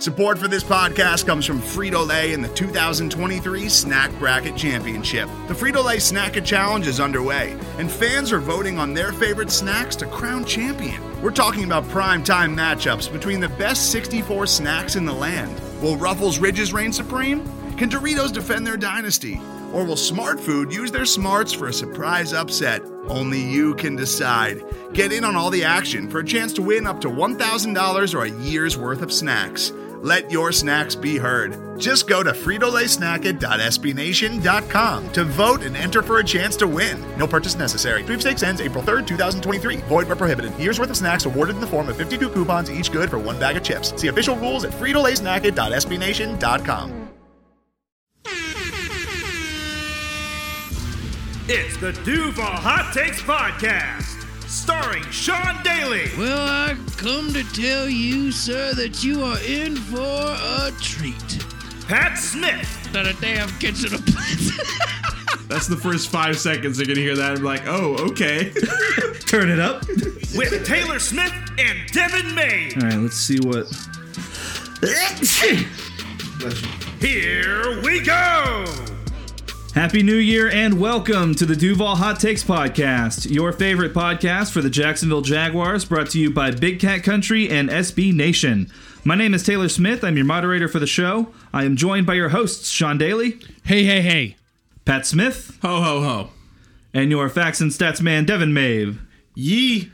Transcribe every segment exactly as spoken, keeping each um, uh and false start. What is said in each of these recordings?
Support for this podcast comes from Frito-Lay and the two thousand twenty-three Snack Bracket Championship. The Frito-Lay Snack-A Challenge is underway, and fans are voting on their favorite snacks to crown champion. We're talking about prime-time matchups between the best sixty-four snacks in the land. Will Ruffles Ridges reign supreme? Can Doritos defend their dynasty? Or will Smart Food use their smarts for a surprise upset? Only you can decide. Get in on all the action for a chance to win up to one thousand dollars or a year's worth of snacks. Let your snacks be heard. Just go to Frito Lay Snack It dot S B Nation dot com to vote and enter for a chance to win. No purchase necessary. Sweepstakes ends April third, twenty twenty-three. Void where prohibited. Year's worth of snacks awarded in the form of fifty-two coupons, each good for one bag of chips. See official rules at Frito Lay Snack It dot S B Nation dot com. It's the Duval Hot Takes Podcast, starring Sean Daly. Well, I come to tell you, sir, that you are in for a treat. Pat Smith. Not a damn kitchen appliance. That's the first five seconds they're going to hear that and be like, oh, okay. Turn it up. With Taylor Smith and Devin May. All right, let's see what... Here we go. Happy New Year and welcome to the Duval Hot Takes Podcast, your favorite podcast for the Jacksonville Jaguars, brought to you by Big Cat Country and S B Nation. My name is Taylor Smith. I'm your moderator for the show. I am joined by your hosts, Sean Daly. Hey, hey, hey. Pat Smith. Ho, ho, ho. And your facts and stats man, Devin Mave. Yee.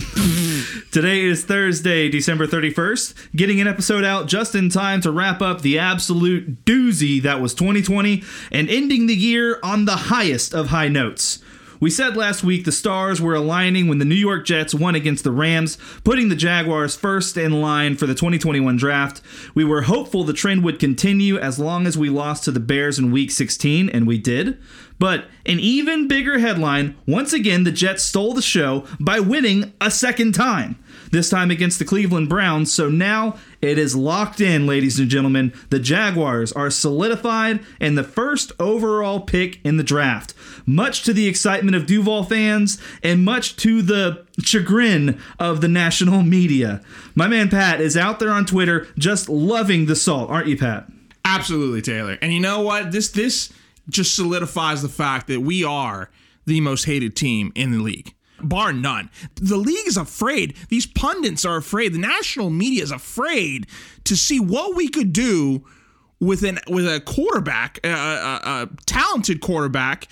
Today is Thursday, December thirty-first, getting an episode out just in time to wrap up the absolute doozy that was twenty twenty and ending the year on the highest of high notes. We said last week the stars were aligning when the New York Jets won against the Rams, putting the Jaguars first in line for the twenty twenty-one draft. We were hopeful the trend would continue as long as we lost to the Bears in Week sixteen, and we did. But an even bigger headline, once again, the Jets stole the show by winning a second time. This time against the Cleveland Browns, so now it is locked in, ladies and gentlemen. The Jaguars are solidified and the first overall pick in the draft. Much to the excitement of Duval fans and much to the chagrin of the national media. My man Pat is out there on Twitter just loving the salt, aren't you, Pat? Absolutely, Taylor. And you know what? This this just solidifies the fact that we are the most hated team in the league. Bar none. The league is afraid. These pundits are afraid. The national media is afraid to see what we could do with an with a quarterback, a, a, a talented quarterback,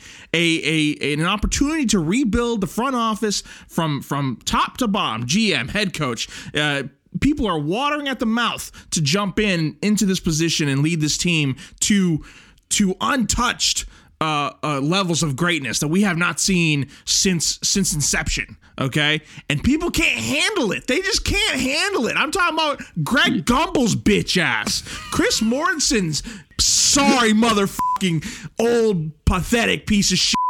a, a an opportunity to rebuild the front office from from top to bottom. G M, head coach. Uh, people are watering at the mouth to jump in into this position and lead this team to to untouched Uh, uh, levels of greatness that we have not seen since since inception, okay? And people can't handle it. They just can't handle it. I'm talking about Greg Gumbel's bitch ass. Chris Mortensen's sorry motherfucking old pathetic piece of shit.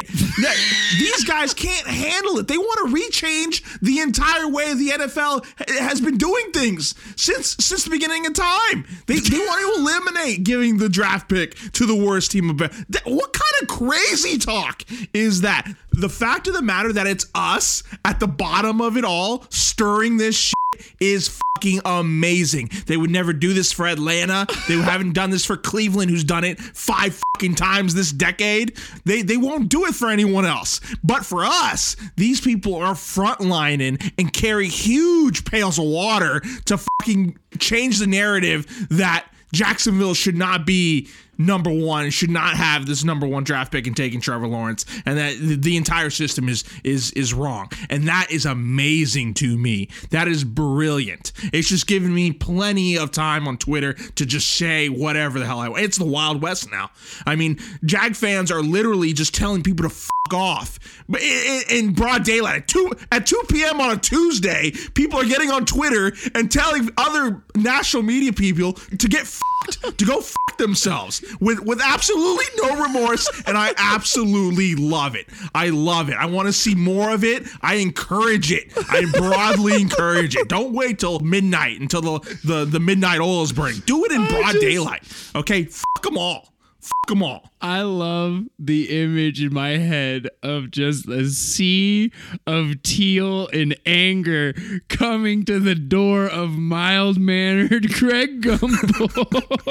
These guys can't handle it. They want to rechange the entire way the N F L has been doing things since since the beginning of time. They they want to eliminate giving the draft pick to the worst team of what kind of crazy talk is that? The fact of the matter that it's us at the bottom of it all stirring this shit is fucking amazing. They would never do this for Atlanta. They haven't done this for Cleveland, who's done it five fucking times this decade. They they won't do it for anyone else. But for us, these people are frontlining and carry huge pails of water to fucking change the narrative that Jacksonville should not be number one, should not have this number one draft pick and taking Trevor Lawrence, and that the entire system is is is wrong. And that is amazing to me. That is brilliant. It's just giving me plenty of time on Twitter to just say whatever the hell I want. It's the Wild West now. I mean, Jag fans are literally just telling people to fuck off. But in, in broad daylight, at two at two p.m. on a Tuesday, people are getting on Twitter and telling other national media people to get fucked, to go fuck themselves. With with absolutely no remorse, and I absolutely love it. I love it. I want to see more of it. I encourage it. I broadly encourage it. Don't wait till midnight, until the, the, the midnight oil is burning. Do it in broad just... daylight. Okay? Fuck them all. F them all. I love the image in my head of just a sea of teal in anger coming to the door of mild-mannered Greg Gumbel.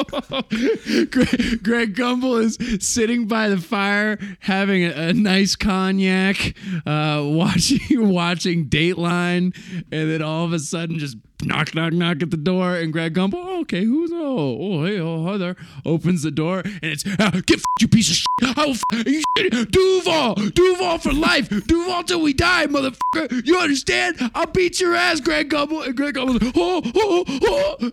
Greg, Greg Gumbel is sitting by the fire having a, a nice cognac, uh, watching watching Dateline, and then all of a sudden just knock, knock, knock at the door, and Greg Gumbel, oh, okay, who's, oh, oh, hey, oh, hi there, opens the door, and it's, uh, get f***, you piece of shit, I will f*** you shit, Duval, Duval for life, Duval till we die, motherfucker, you understand? I'll beat your ass, Greg Gumbel, and Greg Gumbel's like, oh, oh,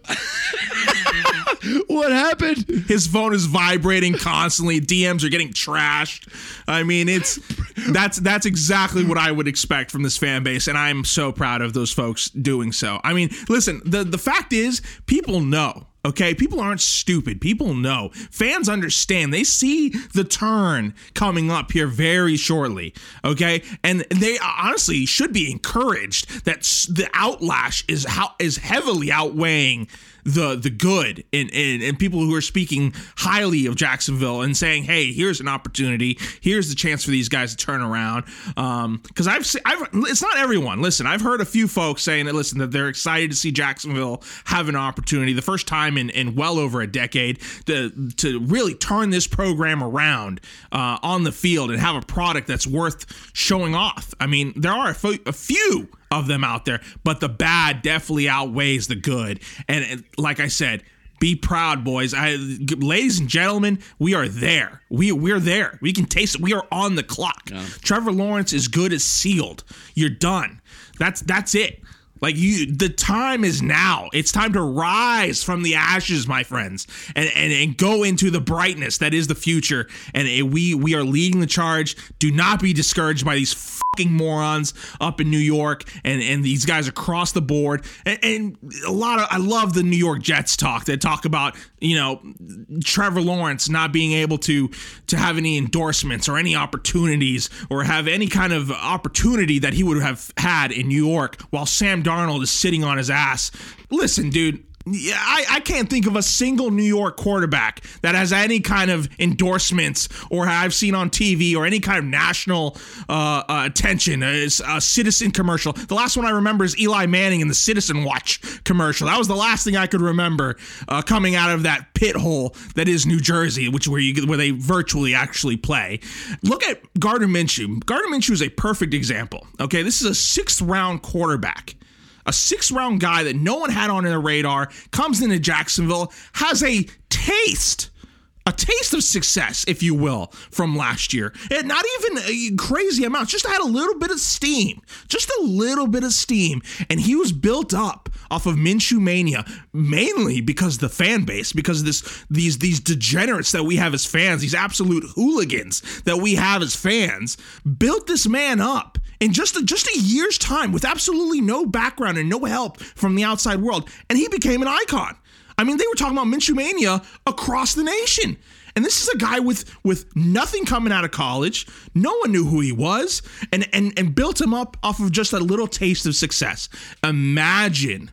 oh. What happened? His phone is vibrating constantly, D Ms are getting trashed. I mean, it's, that's, that's exactly what I would expect from this fan base, and I'm so proud of those folks doing so. I mean, listen, the, the fact is, people know, okay? People aren't stupid. People know. Fans understand. They see the turn coming up here very shortly, okay? And they honestly should be encouraged that the outlash is how is heavily outweighing the the good and, and and people who are speaking highly of Jacksonville and saying, hey, here's an opportunity, here's the chance for these guys to turn around. Um, because I've seen, I've it's not everyone. Listen, I've heard a few folks saying that listen that they're excited to see Jacksonville have an opportunity, the first time in, in well over a decade, to to really turn this program around uh, on the field and have a product that's worth showing off. I mean, there are a, f- a few of them out there, but the bad definitely outweighs the good. And, and like I said, be proud, boys. I, ladies and gentlemen, we are there. We we're there. We can taste it. We are on the clock. Yeah. Trevor Lawrence is good as sealed. You're done. That's that's it. Like you, the time is now. It's time to rise from the ashes, my friends, and and, and go into the brightness that is the future. And it, we we are leading the charge. Do not be discouraged by these fucking morons up in New York and, and these guys across the board. And, and a lot of I love the New York Jets talk. They talk about, you know, Trevor Lawrence not being able to to have any endorsements or any opportunities or have any kind of opportunity that he would have had in New York while Sam Darnold is sitting on his ass. Listen, dude, yeah, I, I can't think of a single New York quarterback that has any kind of endorsements or I've seen on T V or any kind of national uh, uh, attention. It's a Citizen commercial. The last one I remember is Eli Manning in the Citizen Watch commercial. That was the last thing I could remember uh, coming out of that pit hole that is New Jersey, which where you where they virtually actually play. Look at Gardner Minshew. Gardner Minshew is a perfect example. Okay, this is a sixth round quarterback. A six-round guy that no one had on their radar, comes into Jacksonville, has a taste, a taste of success, if you will, from last year. And not even a crazy amount, just had a little bit of steam, just a little bit of steam. And he was built up off of Minshew mania, mainly because of the fan base, because of this, these, these degenerates that we have as fans, these absolute hooligans that we have as fans, built this man up in just a, just a year's time with absolutely no background and no help from the outside world. And he became an icon. I mean, they were talking about Minshew mania across the nation. And this is a guy with with nothing coming out of college. No one knew who he was, and and and built him up off of just a little taste of success. Imagine,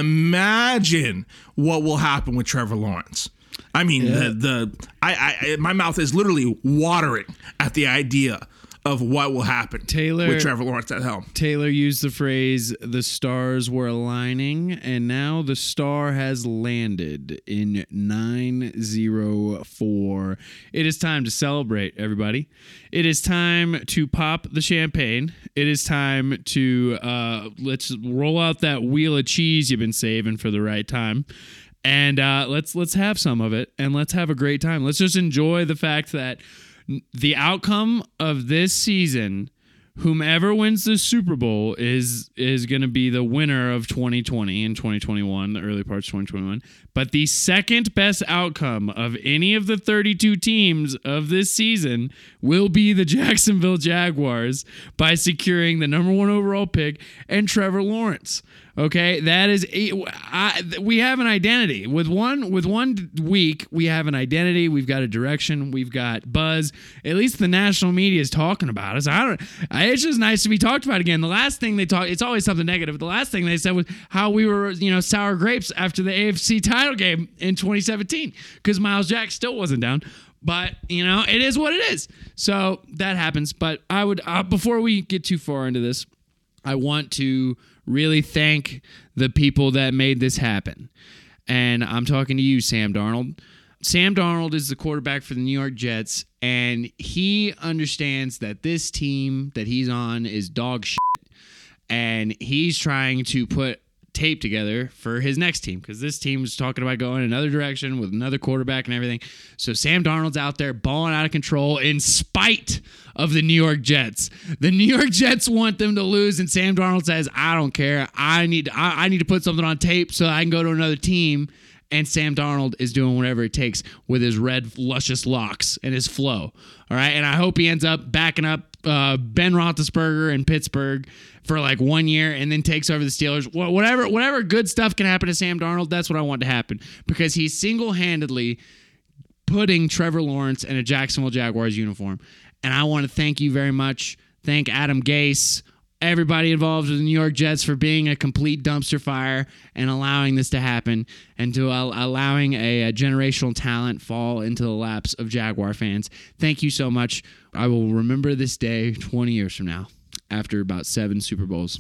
imagine what will happen with Trevor Lawrence. I mean, yeah. the the I, I my mouth is literally watering at the idea of what will happen Taylor, with Trevor Lawrence at helm. Taylor used the phrase, the stars were aligning, and now the star has landed in nine oh four. It is time to celebrate, everybody. It is time to pop the champagne. It is time to, uh, let's roll out that wheel of cheese you've been saving for the right time. And uh, let's let's have some of it, and let's have a great time. Let's just enjoy the fact that the outcome of this season, whomever wins the Super Bowl is is going to be the winner of twenty twenty and twenty twenty-one, the early parts of twenty twenty-one. But the second best outcome of any of the thirty-two teams of this season will be the Jacksonville Jaguars by securing the number one overall pick and Trevor Lawrence. Okay, that is I, we have an identity. With one with one week, we have an identity. We've got a direction. We've got buzz. At least the national media is talking about us. I don't. It's just nice to be talked about again. The last thing they talk, it's always something negative. The last thing they said was how we were, you know, sour grapes after the A F C title game in twenty seventeen because Miles Jack still wasn't down. But, you know, it is what it is. So that happens. But I would uh, before we get too far into this, I want to really thank the people that made this happen. And I'm talking to you, Sam Darnold. Sam Darnold is the quarterback for the New York Jets, and he understands that this team that he's on is dog shit, and he's trying to put tape together for his next team because this team is talking about going another direction with another quarterback and everything. So Sam Darnold's out there balling out of control in spite of the New York Jets. The New York Jets want them to lose, and Sam Darnold says, I don't care. I need to, I, I need to put something on tape so I can go to another team. And Sam Darnold is doing whatever it takes with his red, luscious locks and his flow. All right. And I hope he ends up backing up uh, Ben Roethlisberger in Pittsburgh for like one year and then takes over the Steelers. Wh- whatever, whatever good stuff can happen to Sam Darnold, that's what I want to happen because he's single-handedly putting Trevor Lawrence in a Jacksonville Jaguars uniform. And I want to thank you very much. Thank Adam Gase, everybody involved with the New York Jets for being a complete dumpster fire and allowing this to happen and to uh, allowing a, a generational talent fall into the laps of Jaguar fans. Thank you so much. I will remember this day twenty years from now after about seven Super Bowls.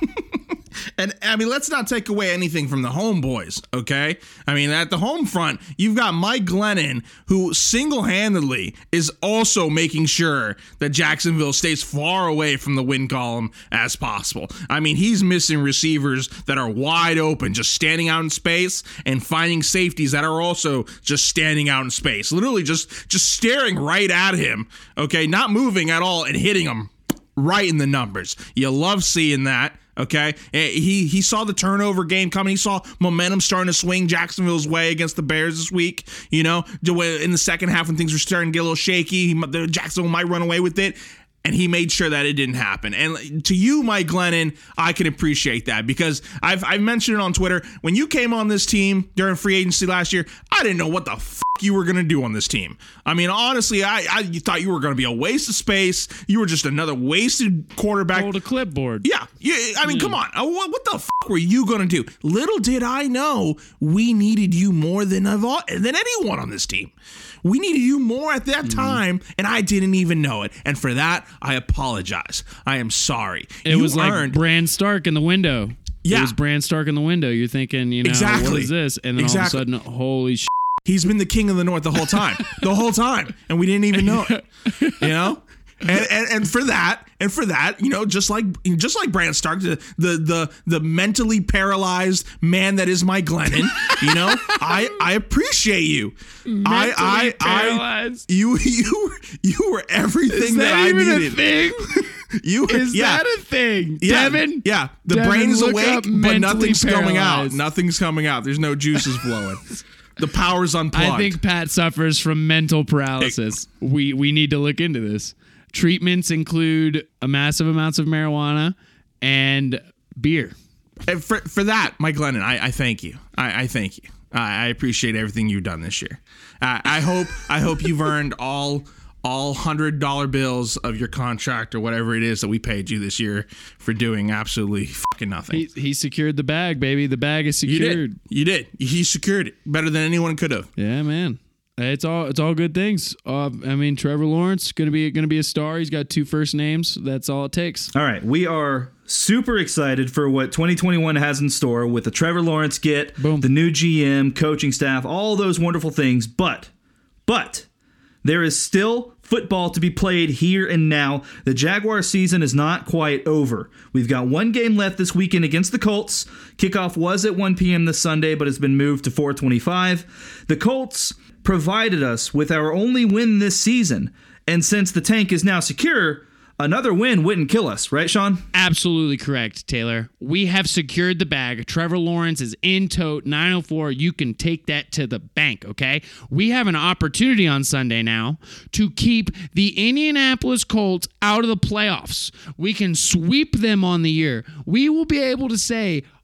And, I mean, let's not take away anything from the homeboys, okay? I mean, at the home front, you've got Mike Glennon, who single-handedly is also making sure that Jacksonville stays far away from the win column as possible. I mean, he's missing receivers that are wide open, just standing out in space, and finding safeties that are also just standing out in space. Literally just, just staring right at him, okay? Not moving at all and hitting him right in the numbers. You love seeing that. Okay, he he saw the turnover game coming. He saw momentum starting to swing Jacksonville's way against the Bears this week. You know, in the second half when things were starting to get a little shaky, he, Jacksonville might run away with it. And he made sure that it didn't happen. And to you, Mike Glennon, I can appreciate that because I've I've mentioned it on Twitter. When you came on this team during free agency last year, I didn't know what the f- you were going to do on this team. I mean, honestly, I, I you thought you were going to be a waste of space. You were just another wasted quarterback. Hold a clipboard. Yeah. yeah I mean, yeah. come on. What, what the f- were you going to do? Little did I know we needed you more than, than anyone on this team. We needed you more at that time, and I didn't even know it. And for that, I apologize. I am sorry. It you was earned- like Bran Stark in the window. Yeah. It was Bran Stark in the window. You're thinking, you know, exactly. what is this? And then exactly. all of a sudden, holy shit. He's been the king of the North the whole time. the whole time. And we didn't even know it. You know? And, and and for that, and for that, you know, just like just like Bran Stark, the the the, the mentally paralyzed man that is Mike Glennon, you know, I I appreciate you. Mentally I I paralyzed. I you you you were everything is that, that I even needed. A thing? You is yeah. that a thing? Yeah, Devin? Yeah. The Devin, brain is look awake, up but nothing's mentally coming out. paralyzed. Nothing's coming out. There's no juices flowing. The power's unplugged. I think Pat suffers from mental paralysis. It, we we need to look into this. Treatments include a massive amounts of marijuana and beer. And for for that, Mike Glennon, I, I thank you. I, I thank you. I, I appreciate everything you've done this year. Uh, I hope I hope you've earned all all hundred dollar bills of your contract or whatever it is that we paid you this year for doing absolutely fucking nothing. He, he secured the bag, baby. The bag is secured. You did. You did. He secured it better than anyone could have. Yeah, man. It's all it's all good things. Uh, I mean, Trevor Lawrence gonna be gonna be a star. He's got two first names. That's all it takes. All right, we are super excited for what twenty twenty-one has in store with the Trevor Lawrence get, Boom. the new G M, coaching staff, all those wonderful things. But, but there is still football to be played here and now. The Jaguar season is not quite over. We've got one game left this weekend against the Colts. Kickoff was at one p.m. this Sunday, but it's been moved to four twenty-five. The Colts provided us with our only win this season, and since the tank is now secure, another win wouldn't kill us, right, Sean? Absolutely correct, Taylor. We have secured the bag. Trevor Lawrence is in tote nine oh four. You can take that to the bank, okay? We have an opportunity on Sunday now to keep the Indianapolis Colts out of the playoffs. We can sweep them on the year. We will be able to say,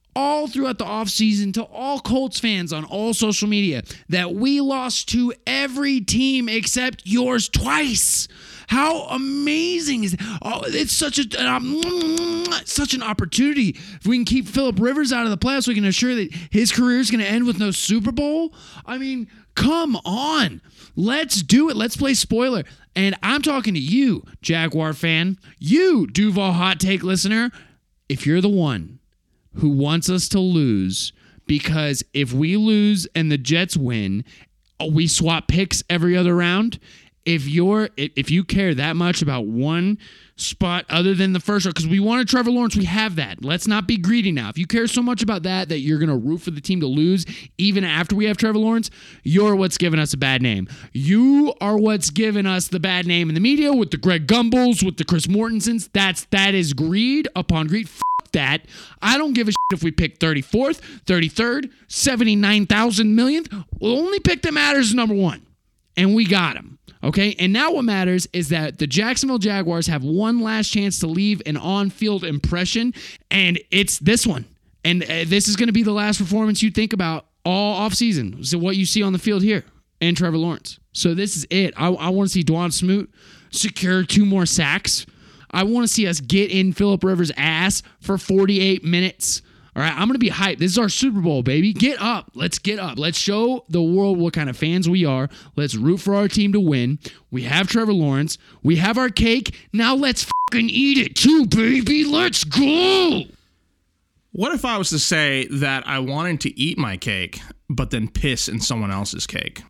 all throughout the offseason to all Colts fans on all social media that we lost to every team except yours twice. How amazing is that? Oh, it's such a um, such an opportunity. If we can keep Phillip Rivers out of the playoffs, we can assure that his career is going to end with no Super Bowl. I mean, come on. Let's do it. Let's play spoiler. And I'm talking to you, Jaguar fan. You, Duval Hot Take listener. If you're the one who wants us to lose, because if we lose and the Jets win, we swap picks every other round. If you're if you care that much about one spot other than the first round, because we wanted Trevor Lawrence, we have that. Let's not be greedy now. If you care so much about that that you're going to root for the team to lose even after we have Trevor Lawrence, you're what's giving us a bad name. You are what's giving us the bad name in the media with the Greg Gumbels, with the Chris Mortensons. That's that is greed upon greed. F- that. I don't give a shit if we pick thirty-fourth, thirty-third, seventy-nine thousand millionth. The only pick that matters is number one, and we got him. Okay, and now what matters is that the Jacksonville Jaguars have one last chance to leave an on-field impression, and it's this one. And uh, this is going to be the last performance you think about all offseason. So what you see on the field here and Trevor Lawrence. So this is it. I, I want to see Dwan Smoot secure two more sacks. I want to see us get in Phillip Rivers' ass for forty-eight minutes. All right, I'm going to be hyped. This is our Super Bowl, baby. Get up. Let's get up. Let's show the world what kind of fans we are. Let's root for our team to win. We have Trevor Lawrence. We have our cake. Now let's fucking eat it too, baby. Let's go. What if I was to say that I wanted to eat my cake, but then piss in someone else's cake?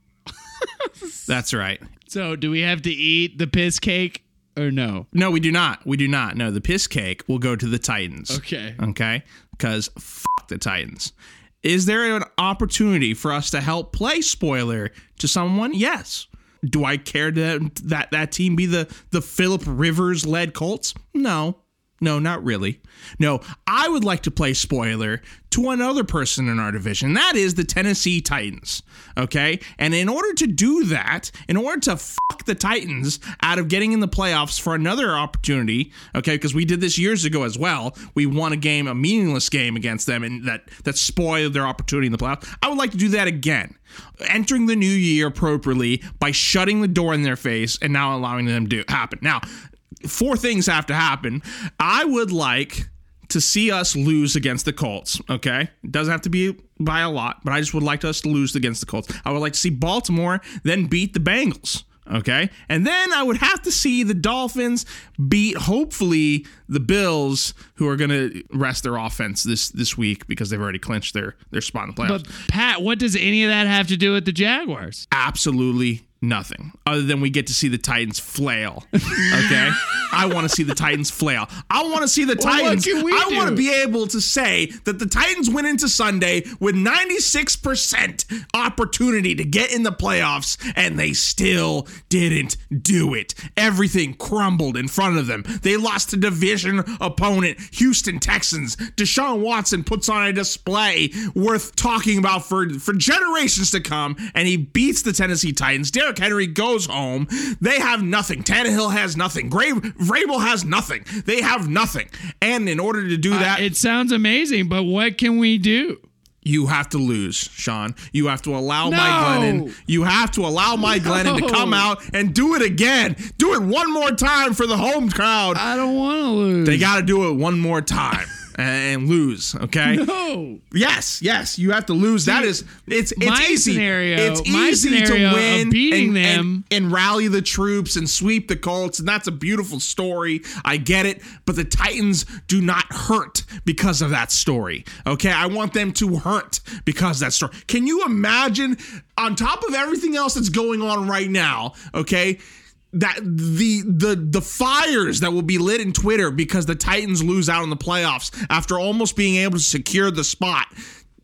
That's right. So do we have to eat the piss cake or no? No, we do not. We do not. No, the piss cake will go to the Titans. Okay. Okay? Because fuck the Titans. Is there an opportunity for us to help play spoiler to someone? Yes. Do I care that that, that team be the, the Phillip Rivers-led Colts? No. No, not really. No, I would like to play spoiler to another person in our division. That is the Tennessee Titans, okay? And in order to do that, in order to fuck the Titans out of getting in the playoffs for another opportunity, okay, because we did this years ago as well. We won a game, a meaningless game against them, and that, that spoiled their opportunity in the playoffs. I would like to do that again. Entering the new year appropriately by shutting the door in their face and now allowing them to happen. Now, four things have to happen. I would like to see us lose against the Colts, okay? It doesn't have to be by a lot, but I just would like us to lose against the Colts. I would like to see Baltimore then beat the Bengals, okay? And then I would have to see the Dolphins beat, hopefully, the Bills, who are going to rest their offense this this week because they've already clinched their, their spot in the playoffs. But, Pat, what does any of that have to do with the Jaguars? Absolutely nothing, other than we get to see the Titans flail. Okay? I want to see the Titans flail. I want to see the Well, Titans. what can we I do? want to be able to say that the Titans went into Sunday with ninety-six percent opportunity to get in the playoffs, and they still didn't do it. Everything crumbled in front of them. They lost to division opponent Houston Texans. Deshaun Watson puts on a display worth talking about for, for generations to come, and he beats the Tennessee Titans. Derrick Henry goes home. They have nothing. Tannehill has nothing. Grave, Vrabel has nothing. They have nothing. And in order to do that, Uh, it sounds amazing, but what can we do? you have to lose, Sean. You have to allow No. Mike Glennon. You have to allow Mike No. Glennon to come out and do it again. Do it one more time for the home crowd. I don't want to lose. They got to do it one more time and lose, okay? No. Yes, yes, you have to lose. That is, it's it's my easy. scenario- it's my easy scenario to of win beating and, them- and, and rally the troops and sweep the Colts, and that's a beautiful story. I get it, but the Titans do not hurt because of that story. Okay, I want them to hurt because of that story. Can you imagine, on top of everything else that's going on right now? Okay. That the the the fires that will be lit in Twitter because the Titans lose out in the playoffs after almost being able to secure the spot.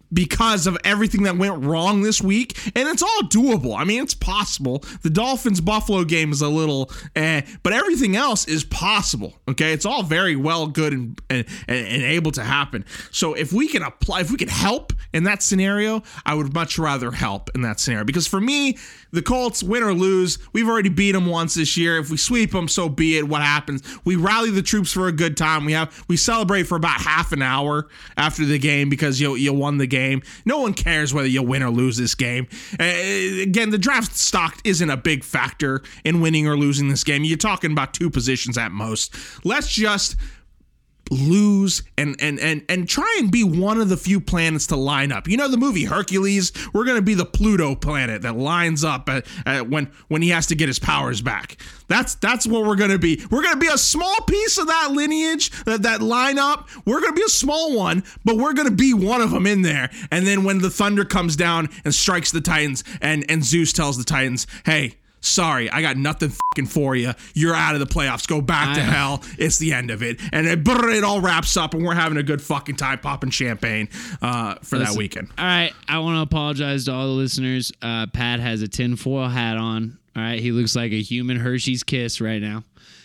because of everything that went wrong this week, and it's all doable. I mean, it's possible. The Dolphins-Buffalo game is a little eh, but everything else is possible, okay? It's all very well good and, and, and able to happen. So if we can apply, if we can help in that scenario, I would much rather help in that scenario. Because for me, the Colts, win or lose, we've already beat them once this year. If we sweep them, so be it. What happens? We rally the troops for a good time. We have we celebrate for about half an hour after the game because you you won the game. No one cares whether you win or lose this game. Uh, again, the draft stock isn't a big factor in winning or losing this game. You're talking about two positions at most. Let's just lose and and and and try and be one of the few planets to line up. You know the movie Hercules? We're going to be the Pluto planet that lines up at, at when when he has to get his powers back. That's that's what we're going to be. We're going to be a small piece of that lineage, that that lineup. We're going to be a small one, but we're going to be one of them in there. And then when the thunder comes down and strikes the Titans and and Zeus tells the Titans, "Hey, sorry, I got nothing fucking for you. You're out of the playoffs. Go back to hell." It's the end of it. And it, it all wraps up, and we're having a good fucking time popping champagne uh, for Listen, that weekend. All right. I want to apologize to all the listeners. Uh, Pat has a tinfoil hat on. All right. He looks like a human Hershey's Kiss right now.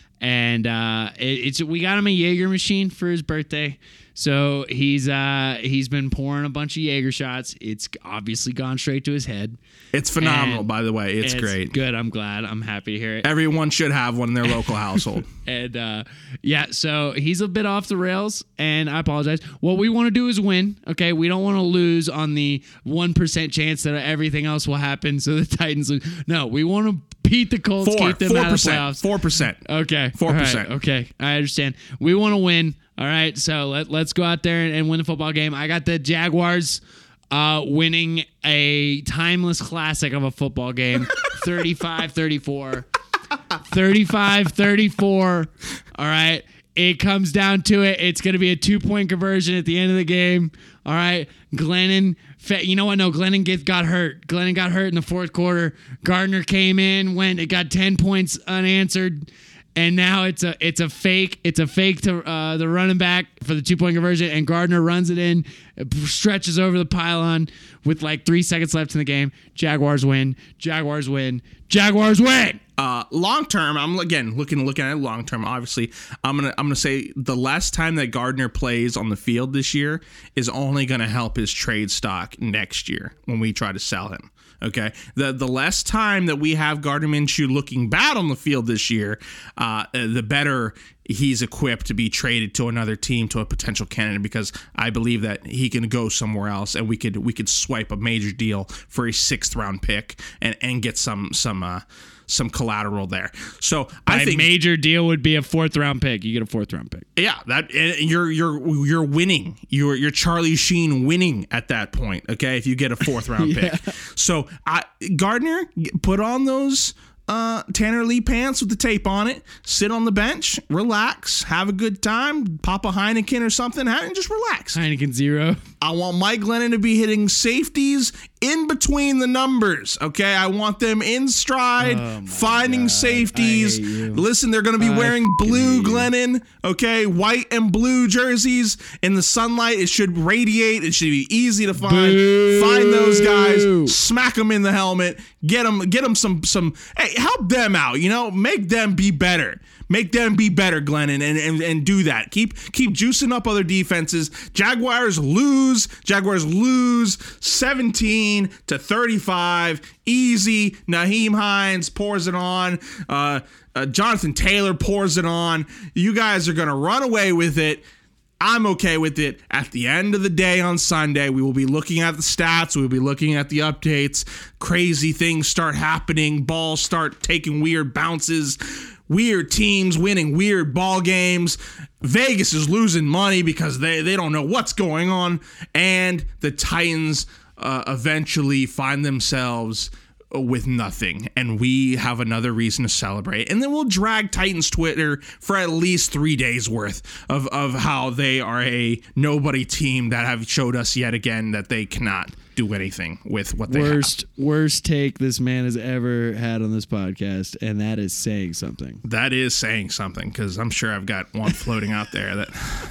And uh, it, it's we got him a Jaeger machine for his birthday. So he's uh, he's been pouring a bunch of Jaeger shots. It's obviously gone straight to his head. It's phenomenal, And by the way. It's, it's great. Good. I'm glad. I'm happy to hear it. Everyone should have one in their local household. And uh, yeah, so he's a bit off the rails, and I apologize. What we want to do is win, okay? We don't want to lose on the one percent chance that everything else will happen so the Titans lose. No, we want to beat the Colts, Four, keep them four out of the percent, playoffs. four percent. Okay. Four all right, percent. Okay, I understand. We want to win. All right, so let, let's go out there and, and win the football game. I got the Jaguars uh, winning a timeless classic of a football game, thirty-five thirty-four. thirty-five thirty-four. All right. It comes down to it. It's going to be a two-point conversion at the end of the game. All right. Glennon, you know what? No, Glennon get, got hurt. Glennon got hurt in the fourth quarter. Gardner came in, went, it got ten points unanswered. And now it's a it's a fake. It's a fake to uh, the running back for the two-point conversion. And Gardner runs it in, stretches over the pylon with like three seconds left in the game. Jaguars win. Jaguars win. Jaguars win. Uh, long term, I'm again looking looking at it long term. Obviously, I'm gonna I'm gonna say the less time that Gardner plays on the field this year is only gonna help his trade stock next year when we try to sell him. Okay, the the less time that we have Gardner Minshew looking bad on the field this year, uh, the better he's equipped to be traded to another team, to a potential candidate, because I believe that he can go somewhere else and we could we could swipe a major deal for a sixth round pick and and get some some uh, some collateral there. So I A think major deal would be a fourth round pick. You get a fourth round pick. yeah, that you're you're you're winning. You're you're Charlie Sheen winning at that point. Okay, if you get a fourth round Yeah. pick. So I Gardner, put on those uh, Tanner Lee pants with the tape on it. Sit on the bench, relax, have a good time, pop a Heineken or something, and just relax. Heineken Zero. I want Mike Glennon to be hitting safeties in between the numbers, okay? I want them in stride, Oh finding God. safties. I hate you. Listen, they're going to be I wearing fucking blue hate you. Glennon, okay? White and blue jerseys. In the sunlight, it should radiate. It should be easy to find. Boo. Find those guys, smack them in the helmet, get them, get them some, some, hey, help them out, you know? Make them be better. Make them be better, Glennon, and, and and do that. Keep keep juicing up other defenses. Jaguars lose. Jaguars lose seventeen to thirty-five. Easy. Naheem Hines pours it on. Uh, uh, Jonathan Taylor pours it on. You guys are going to run away with it. I'm okay with it. At the end of the day on Sunday, we will be looking at the stats. We'll be looking at the updates. Crazy things start happening. Balls start taking weird bounces. Weird teams winning weird ball games. Vegas is losing money because they, they don't know what's going on. And the Titans uh, eventually find themselves with nothing, and we have another reason to celebrate. And then we'll drag Titans Twitter for at least three days worth of, of how they are a nobody team that have showed us yet again that they cannot do anything with what they Worst, have. worst take this man has ever had on this podcast, and that is saying something. That is saying something, because I'm sure I've got one floating out there that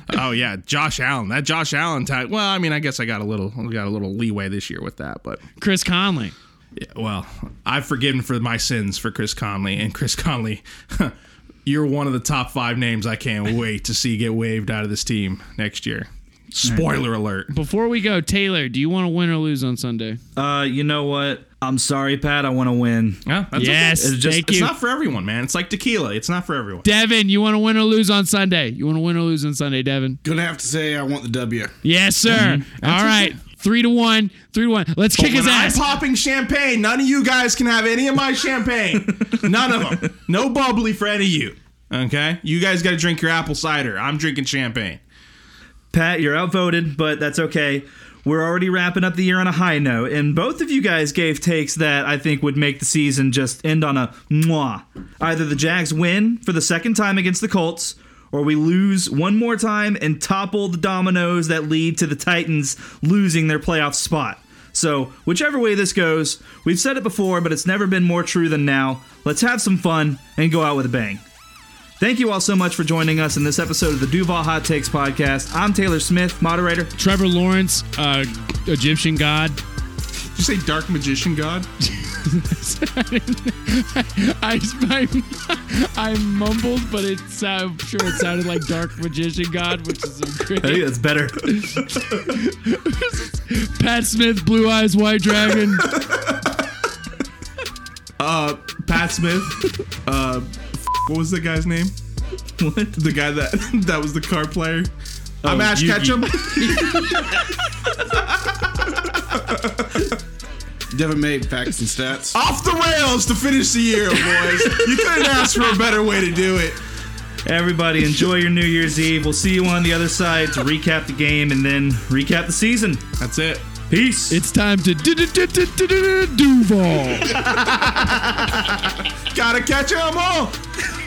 Oh yeah, Josh Allen. That Josh Allen tag. Well, I mean, I guess I got a little, got a little leeway this year with that, but Chris Conley. yeah, well, I've forgiven for my sins for Chris Conley, and Chris Conley, you're one of the top five names I can't wait to see get waived out of this team next year. Spoiler alert. Before we go, Taylor, do you want to win or lose on Sunday? Uh, you know what? I'm sorry, Pat. I want to win. Yeah, that's Yes, okay. It's just, thank it's you. not for everyone, man. It's like tequila. It's not for everyone. Devin, you want to win or lose on Sunday? You want to win or lose on Sunday, Devin? Gonna have to say I want the W. Yes, sir. All right. Three to one. Three to one. Let's kick But his when ass. I'm popping champagne, none of you guys can have any of my champagne. None of them. No bubbly for any of you. Okay? You guys got to drink your apple cider. I'm drinking champagne. Pat, you're outvoted, but that's okay. We're already wrapping up the year on a high note, and both of you guys gave takes that I think would make the season just end on a mwah. Either the Jags win for the second time against the Colts, or we lose one more time and topple the dominoes that lead to the Titans losing their playoff spot. So, whichever way this goes, we've said it before, but it's never been more true than now. Let's have some fun and go out with a bang. Thank you all so much for joining us in this episode of the Duval Hot Takes podcast. I'm Taylor Smith, moderator. Trevor Lawrence, uh, Egyptian god. Did you say dark magician god? I, I, I mumbled, but it's, uh, I'm sure it sounded like dark magician god, which is a great. I think that's better. Pat Smith, Blue Eyes White Dragon. Uh, Pat Smith. Uh, what was the guy's name? What? The guy that that was the card player. Oh, I'm Ash Yugi. Ketchum. Devin made facts and stats. Off the rails to finish the year, boys. You couldn't ask for a better way to do it. Everybody, enjoy your New Year's Eve. We'll see you on the other side to recap the game and then recap the season. That's it. Peace. It's time to d- d- d- d- d- d- Duval. Gotta catch 'em all.